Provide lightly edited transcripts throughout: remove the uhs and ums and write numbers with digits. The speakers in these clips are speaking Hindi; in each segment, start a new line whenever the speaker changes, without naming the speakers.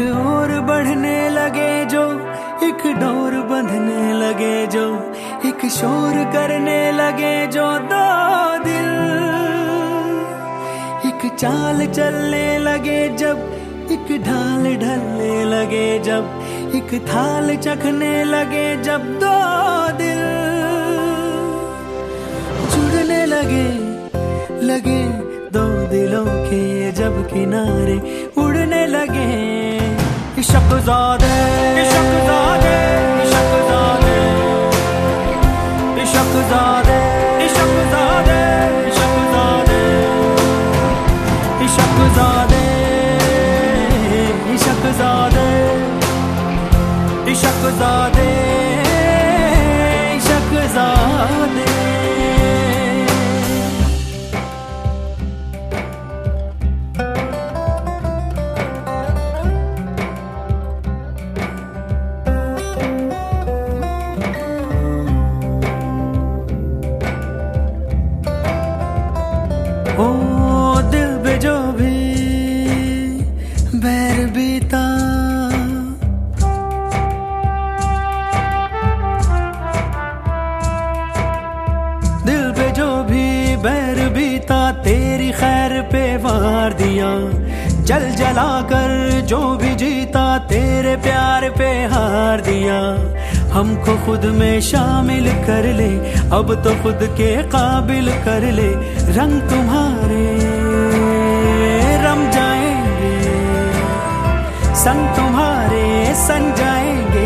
और बढ़ने लगे जो, एक डोर बंधने लगे जो, एक शोर करने लगे जो दो दिल, एक चाल चलने लगे जब, एक ढाल ढलने लगे जब, एक थाल चखने लगे जब दो दिल जुड़ने लगे लगे दो दिलों के जब किनारे उड़ने लगे। इश्क़-ज़ादे इश्क़-ज़ादे इश्क़-ज़ादे इश्क़-ज़ादे इश्क़-ज़ादे इश्क़-ज़ादे इश्क़-ज़ादे इश्क़-ज़ादे इश्क़-ज़ादे इश्क़-ज़ादे। ओ दिल पे जो भी बैर बीता, दिल पे जो भी बैर बीता, तेरी खैर पे वार दिया। जल जला कर जो भी जीता, तेरे प्यार पे हार दिया। हमको खुद में शामिल कर ले, अब तो खुद के काबिल कर ले। रंग तुम्हारे रम जाएंगे, संग तुम्हारे सन जाएंगे।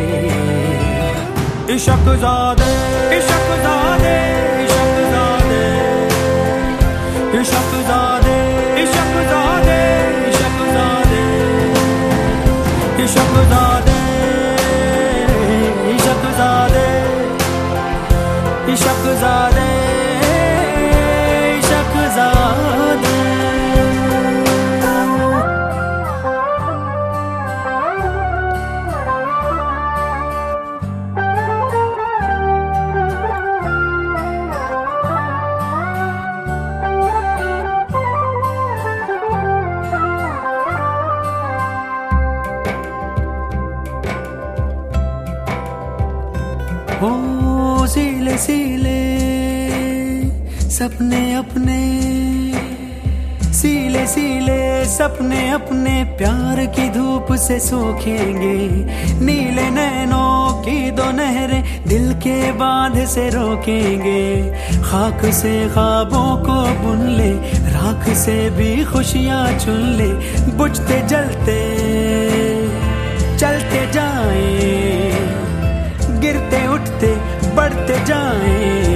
इश्क़-ज़ादे इश्क़-ज़ादे इश्क़-ज़ादे इश्क़-ज़ादे इश्क़-ज़ादे इश्क़-ज़ादे इश्क़-ज़ादे इश्क़-ज़ादे इश्क़-ज़ादे इश्क़-ज़ादे। ओ सीले सीले सपने अपने, सीले सीले सपने अपने प्यार की धूप से सूखेंगे। नीले नैनों की दो नहरें दिल के बांध से रोकेंगे। खाक से ख्वाबों को बुन ले, राख से भी खुशियां चुन ले। बुझते जलते चलते जाएं, गिरते उठते बढ़ते जाएं।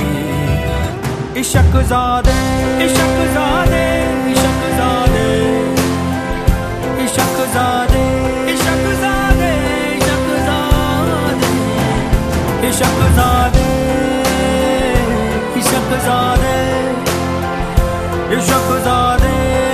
इश्क़-ज़ादे इश्क़-ज़ादे इश्क़-ज़ादे इश्क़-ज़ादे इश्क़-ज़ादे इश्क़-ज़ादे इश्क़-ज़ादे इश्क़-ज़ादे इश्क़-ज़ादे।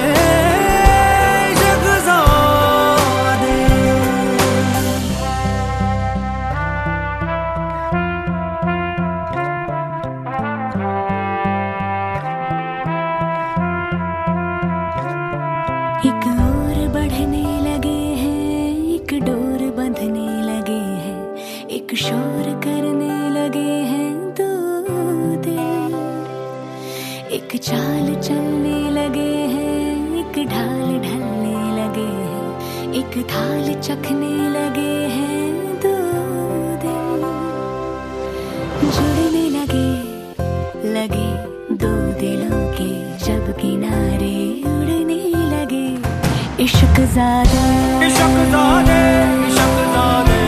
एक और बढ़ने लगे हैं, एक डोर बंधने लगे हैं, एक शोर करने लगे हैं दो दिल। एक चाल चलने लगे हैं, एक ढाल ढलने लगे हैं, एक थाल चखने लगे हैं दो दिल। जुड़ने लगे लगे दो दिलों के जब किनारे उड़ने लगे। इश्क़-ज़ादे
इश्क़-ज़ादे इश्क़-ज़ादे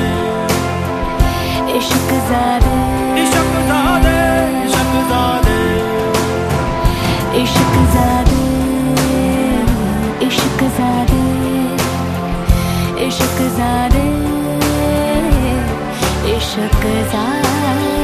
इश्क़-ज़ादे
इश्क़-ज़ादे इश्क़-ज़ादे
इश्क़-ज़ादे इश्क़-ज़ादे इश्क़-ज़ादे इश्क़-ज़ादे।